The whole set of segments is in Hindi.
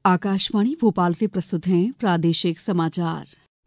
आकाशवाणी भोपाल से प्रस्तुत हैं प्रादेशिक समाचार।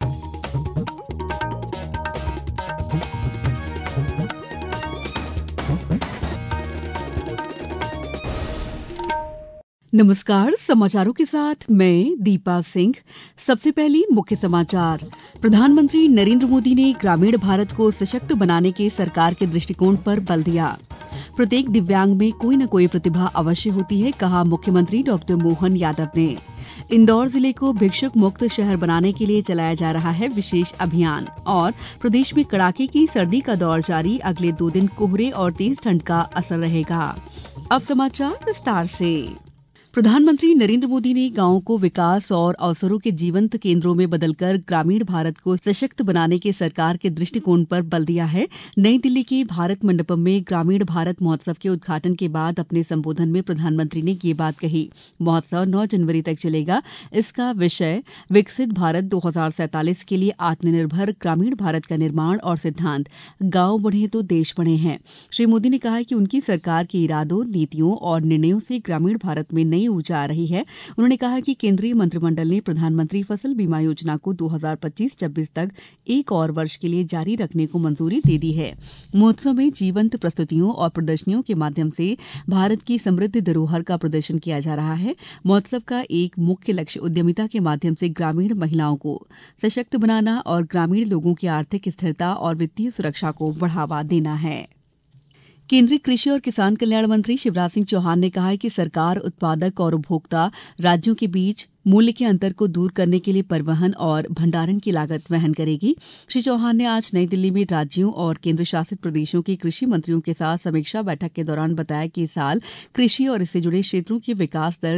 नमस्कार, समाचारों के साथ मैं दीपा सिंह। सबसे पहले मुख्य समाचार। प्रधानमंत्री नरेंद्र मोदी ने ग्रामीण भारत को सशक्त बनाने के सरकार के दृष्टिकोण पर बल दिया। प्रत्येक दिव्यांग में कोई न कोई प्रतिभा अवश्य होती है, कहा मुख्यमंत्री डॉक्टर मोहन यादव ने। इंदौर जिले को भिक्षुक मुक्त शहर बनाने के लिए चलाया जा रहा है विशेष अभियान। और प्रदेश में कड़ाके की सर्दी का दौर जारी, अगले 2 दिन कोहरे और तेज ठंड का असर रहेगा। अब समाचार विस्तार से। प्रधानमंत्री नरेंद्र मोदी ने गांवों को विकास और अवसरों के जीवंत केंद्रों में बदलकर ग्रामीण भारत को सशक्त बनाने के सरकार के दृष्टिकोण पर बल दिया है। नई दिल्ली के भारत मंडपम में ग्रामीण भारत महोत्सव के उद्घाटन के बाद अपने संबोधन में प्रधानमंत्री ने ये बात कही। महोत्सव 9 जनवरी तक चलेगा। इसका विषय विकसित भारत 2047 के लिए आत्मनिर्भर ग्रामीण भारत का निर्माण और सिद्धांत गांव बढ़े तो देश बढ़े हैं। श्री मोदी ने कहा कि उनकी सरकार के इरादों, नीतियों और निर्णयों से ग्रामीण भारत में नई ऊर्जा आ रही है। उन्होंने कहा कि केंद्रीय मंत्रिमंडल ने प्रधानमंत्री फसल बीमा योजना को 2025-26 तक 1 और वर्ष के लिए जारी रखने को मंजूरी दे दी है। महोत्सव में जीवंत प्रस्तुतियों और प्रदर्शनियों के माध्यम से भारत की समृद्ध धरोहर का प्रदर्शन किया जा रहा है। महोत्सव का एक मुख्य लक्ष्य उद्यमिता के माध्यम से ग्रामीण महिलाओं को सशक्त बनाना और ग्रामीण लोगों की आर्थिक स्थिरता और वित्तीय सुरक्षा को बढ़ावा देना है। केंद्रीय कृषि और किसान कल्याण मंत्री शिवराज सिंह चौहान ने कहा है कि सरकार उत्पादक और उपभोक्ता राज्यों के बीच मूल्य के अंतर को दूर करने के लिए परिवहन और भंडारण की लागत वहन करेगी। श्री चौहान ने आज नई दिल्ली में राज्यों और केंद्र शासित प्रदेशों के कृषि मंत्रियों के साथ समीक्षा बैठक के दौरान बताया कि इस साल कृषि और इससे जुड़े क्षेत्रों की विकास दर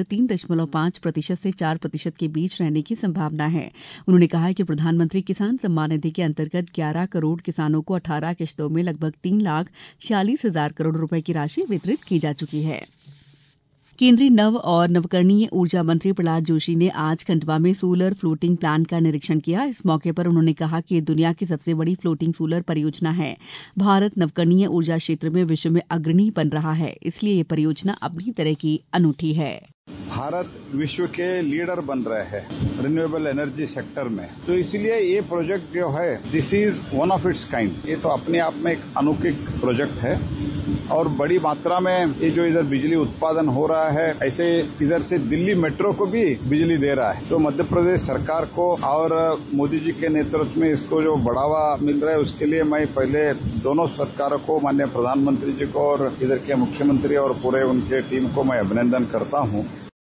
3.5% से 4% के बीच रहने की संभावना है। उन्होंने कहा कि प्रधानमंत्री किसान सम्मान निधि के अंतर्गत 11 करोड़ किसानों को 18 किश्तों में लगभग 3,46,000 करोड़ रुपए की राशि वितरित की जा चुकी है। केंद्रीय नव और नवकरणीय ऊर्जा मंत्री प्रहलाद जोशी ने आज खंडवा में सोलर फ्लोटिंग प्लांट का निरीक्षण किया। इस मौके पर उन्होंने कहा कि ये दुनिया की सबसे बड़ी फ्लोटिंग सोलर परियोजना है। भारत नवकरणीय ऊर्जा क्षेत्र में विश्व में अग्रणी बन रहा है, इसलिए ये परियोजना अपनी तरह की अनूठी है। भारत विश्व के लीडर बन रहे हैं रिन्यूएबल एनर्जी सेक्टर में, तो इसलिए ये प्रोजेक्ट जो है this is one of its kind. ये तो अपने आप में एक अनोखी प्रोजेक्ट है और बड़ी मात्रा में ये जो इधर बिजली उत्पादन हो रहा है, ऐसे इधर से दिल्ली मेट्रो को भी बिजली दे रहा है। तो मध्य प्रदेश सरकार को और मोदी जी के नेतृत्व में इसको जो बढ़ावा मिल रहा है, उसके लिए मैं पहले दोनों सरकारों को, माननीय प्रधानमंत्री जी को और इधर के मुख्यमंत्री और पूरे उनके टीम को मैं अभिनंदन करता हूँ।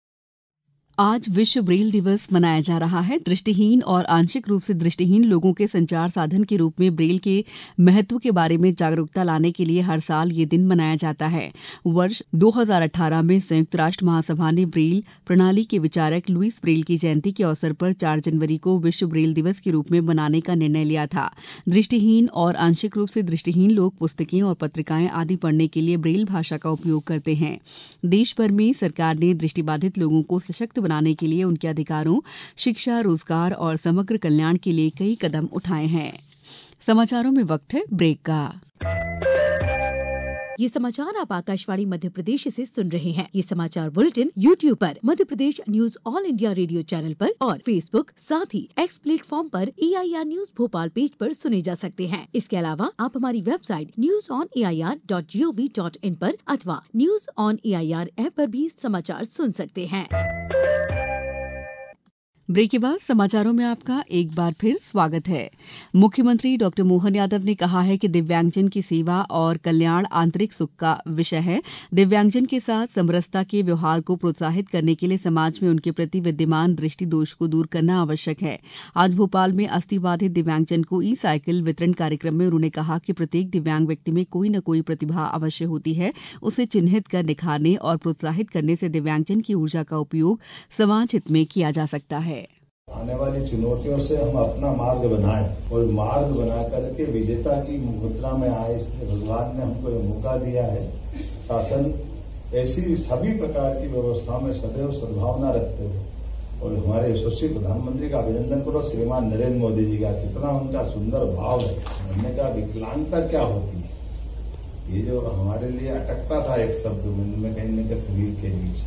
आज विश्व ब्रेल दिवस मनाया जा रहा है। दृष्टिहीन और आंशिक रूप से दृष्टिहीन लोगों के संचार साधन के रूप में ब्रेल के महत्व के बारे में जागरूकता लाने के लिए हर साल ये दिन मनाया जाता है। वर्ष 2018 में संयुक्त राष्ट्र महासभा ने ब्रेल प्रणाली के विचारक लुईस ब्रेल की जयंती के अवसर पर 4 जनवरी को विश्व ब्रेल दिवस के रूप में मनाने का निर्णय लिया था। दृष्टिहीन और आंशिक रूप से दृष्टिहीन लोग पुस्तकें और पत्रिकाएं आदि पढ़ने के लिए ब्रेल भाषा का उपयोग करते हैं। देश भर में सरकार ने दृष्टिबाधित लोगों को सशक्त बनाने के लिए उनके अधिकारों, शिक्षा, रोजगार और समग्र कल्याण के लिए कई कदम उठाए हैं। समाचारों में वक्त है ब्रेक का। ये समाचार आप आकाशवाणी मध्य प्रदेश से सुन रहे हैं। ये समाचार बुलेटिन YouTube पर Madhya Pradesh news all India radio channel पर और फेसबुक साथ ही एक्स प्लेटफॉर्म पर AIR न्यूज भोपाल पेज पर सुने जा सकते हैं। इसके अलावा आप हमारी वेबसाइट newsonair.gov.in पर अथवा न्यूज ऑन AIR ऐप पर भी समाचार सुन सकते हैं। ब्रेक के बाद समाचारों में आपका एक बार फिर स्वागत है। मुख्यमंत्री डॉक्टर मोहन यादव ने कहा है कि दिव्यांगजन की सेवा और कल्याण आंतरिक सुख का विषय है। दिव्यांगजन के साथ समरसता के व्यवहार को प्रोत्साहित करने के लिए समाज में उनके प्रति विद्यमान दृष्टि दोष को दूर करना आवश्यक है। आज भोपाल में अस्थिबाधित दिव्यांगजन को ई-साइकिल वितरण कार्यक्रम में उन्होंने कहा कि प्रत्येक दिव्यांग व्यक्ति में कोई न कोई प्रतिभा अवश्य होती है। उसे चिन्हित कर निखारने और प्रोत्साहित करने से दिव्यांगजन की ऊर्जा का उपयोग समाज हित में किया जा सकता है। आने वाली चुनौतियों से हम अपना मार्ग बनाएं और मार्ग बना करके विजेता की मुद्रा में आए, इसलिए भगवान ने हमको ये मौका दिया है। शासन ऐसी सभी प्रकार की व्यवस्थाओं में सदैव सद्भावना रखते हुए और हमारे यशस्वी प्रधानमंत्री का अभिनंदन करो, श्रीमान नरेंद्र मोदी जी का, कितना उनका सुंदर भाव है। हमने कहा विकलांगता क्या होती है, ये जो हमारे लिए अटकता था एक शब्द में कहीं न कहीं शरीर के बीच,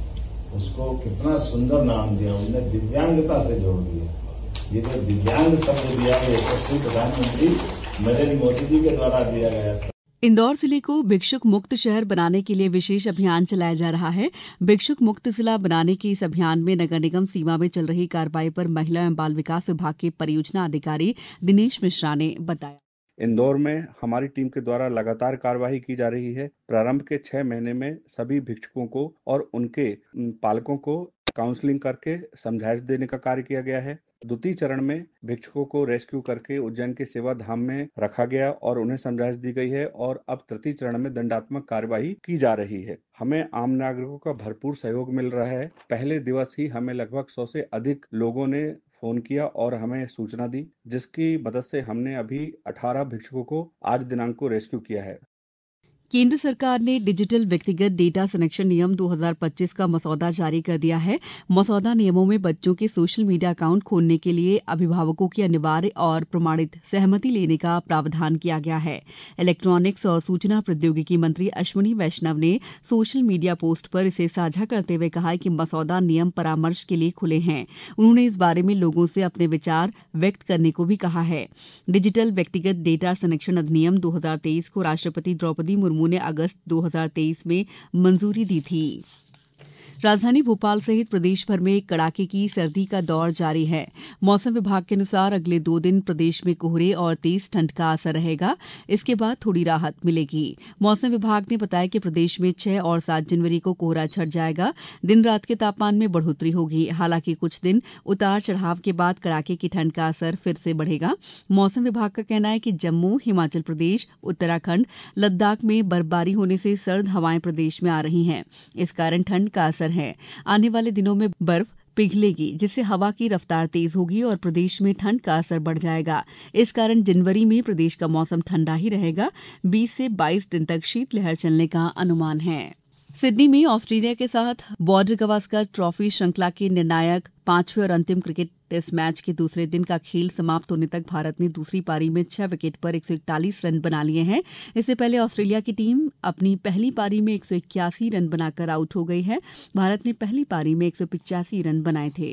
उसको कितना सुंदर नाम दिया, उनने दिव्यांगता से जोड़ दिया। ये जो दिव्यांग शब्द दिया वो यशस्वी प्रधानमंत्री नरेंद्र मोदी जी के द्वारा दिया गया। इंदौर जिले को भिक्षुक मुक्त शहर बनाने के लिए विशेष अभियान चलाया जा रहा है। भिक्षुक मुक्त जिला बनाने के इस अभियान में नगर निगम सीमा में चल रही कार्रवाई पर महिला एवं बाल विकास विभाग के परियोजना अधिकारी दिनेश मिश्रा ने बताया। इंदौर में हमारी टीम के द्वारा लगातार कार्यवाही की जा रही है। प्रारंभ के 6 महीने में सभी भिक्षुकों को और उनके पालकों को काउंसलिंग करके समझाइश देने का कार्य किया गया है। द्वितीय चरण में भिक्षुकों को रेस्क्यू करके उज्जैन के सेवा धाम में रखा गया और उन्हें समझाइश दी गई है और अब तृतीय चरण में दंडात्मक कार्यवाही की जा रही है। हमें आम नागरिकों का भरपूर सहयोग मिल रहा है। पहले दिवस ही हमें लगभग 100 से अधिक लोगों ने फोन किया और हमें सूचना दी, जिसकी मदद से हमने अभी 18 भिक्षुकों को आज दिनांक को रेस्क्यू किया है। केंद्र सरकार ने डिजिटल व्यक्तिगत डेटा संरक्षण नियम 2025 का मसौदा जारी कर दिया है। मसौदा नियमों में बच्चों के सोशल मीडिया अकाउंट खोलने के लिए अभिभावकों की अनिवार्य और प्रमाणित सहमति लेने का प्रावधान किया गया है। इलेक्ट्रॉनिक्स और सूचना प्रौद्योगिकी मंत्री अश्विनी वैष्णव ने सोशल मीडिया पोस्ट पर इसे साझा करते हुए कहा कि मसौदा नियम परामर्श के लिए खुले हैं। उन्होंने इस बारे में लोगों से अपने विचार व्यक्त करने को भी कहा है। डिजिटल व्यक्तिगत डेटा संरक्षण अधिनियम 2023 को राष्ट्रपति द्रौपदी मुर्मू ने अगस्त 2023 में मंजूरी दी थी। राजधानी भोपाल सहित प्रदेश भर में कड़ाके की सर्दी का दौर जारी है। मौसम विभाग के अनुसार अगले 2 दिन प्रदेश में कोहरे और तेज ठंड का असर रहेगा। इसके बाद थोड़ी राहत मिलेगी। मौसम विभाग ने बताया कि प्रदेश में 6 और 7 जनवरी को कोहरा छट जाएगा। दिन रात के तापमान में बढ़ोतरी होगी। हालांकि कुछ दिन उतार चढ़ाव के बाद कड़ाके की ठंड का असर फिर से बढ़ेगा। मौसम विभाग का कहना है कि जम्मू, हिमाचल प्रदेश, उत्तराखंड, लद्दाख में बर्फबारी होने से सर्द हवाएं प्रदेश में आ रही हैं। इस कारण ठंड का असर है। आने वाले दिनों में बर्फ पिघलेगी, जिससे हवा की रफ्तार तेज होगी और प्रदेश में ठंड का असर बढ़ जाएगा। इस कारण जनवरी में प्रदेश का मौसम ठंडा ही रहेगा। 20 से 22 दिन तक शीतलहर चलने का अनुमान है। सिडनी में ऑस्ट्रेलिया के साथ बॉर्डर गवास्कर ट्रॉफी श्रृंखला के निर्णायक 5वें और अंतिम क्रिकेट टेस्ट मैच के दूसरे दिन का खेल समाप्त होने तक भारत ने दूसरी पारी में 6 विकेट पर 141 रन बना लिए हैं। इससे पहले ऑस्ट्रेलिया की टीम अपनी पहली पारी में 181 रन बनाकर आउट हो गई है। भारत ने पहली पारी में 185 रन बनाए थे।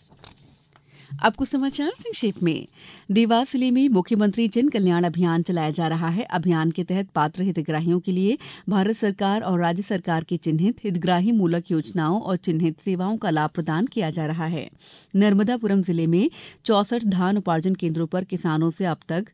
अब कुछ समाचार संक्षेप में। देवास जिले में मुख्यमंत्री जन कल्याण अभियान चलाया जा रहा है। अभियान के तहत पात्र हितग्राहियों के लिए भारत सरकार और राज्य सरकार की चिन्हित हितग्राही मूलक योजनाओं और चिन्हित सेवाओं का लाभ प्रदान किया जा रहा है। नर्मदापुरम जिले में 64 धान उपार्जन केंद्रों पर किसानों से अब तक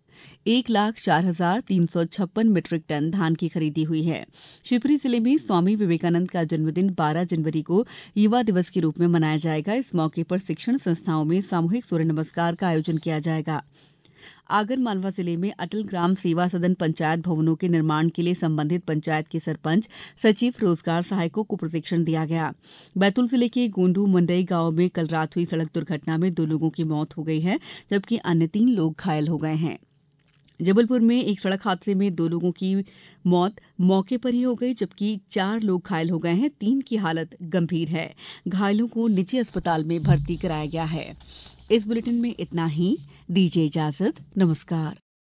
1,04,356 मीट्रिक टन धान की खरीदी हुई है। शिवपुरी जिले में स्वामी विवेकानंद का जन्मदिन 12 जनवरी को युवा दिवस के रूप में मनाया जाएगा। इस मौके पर शिक्षण संस्थाओं में सामूहिक सूर्य नमस्कार का आयोजन किया जाएगा। आगर मालवा जिले में अटल ग्राम सेवा सदन पंचायत भवनों के निर्माण के लिए संबंधित पंचायत के सरपंच, सचिव, रोजगार सहायकों को प्रशिक्षण दिया गया। बैतूल जिले के गोंडू मंडई गांव में कल रात हुई सड़क दुर्घटना में 2 लोगों की मौत हो गई है, जबकि अन्य 3 लोग घायल हो गए हैं। जबलपुर में एक सड़क हादसे में 2 लोगों की मौत मौके पर ही हो गई, जबकि 4 लोग घायल हो गए हैं। 3 की हालत गंभीर है। घायलों को निजी अस्पताल में भर्ती कराया गया है। इस बुलेटिन में इतना ही। दीजिए इजाजत। नमस्कार।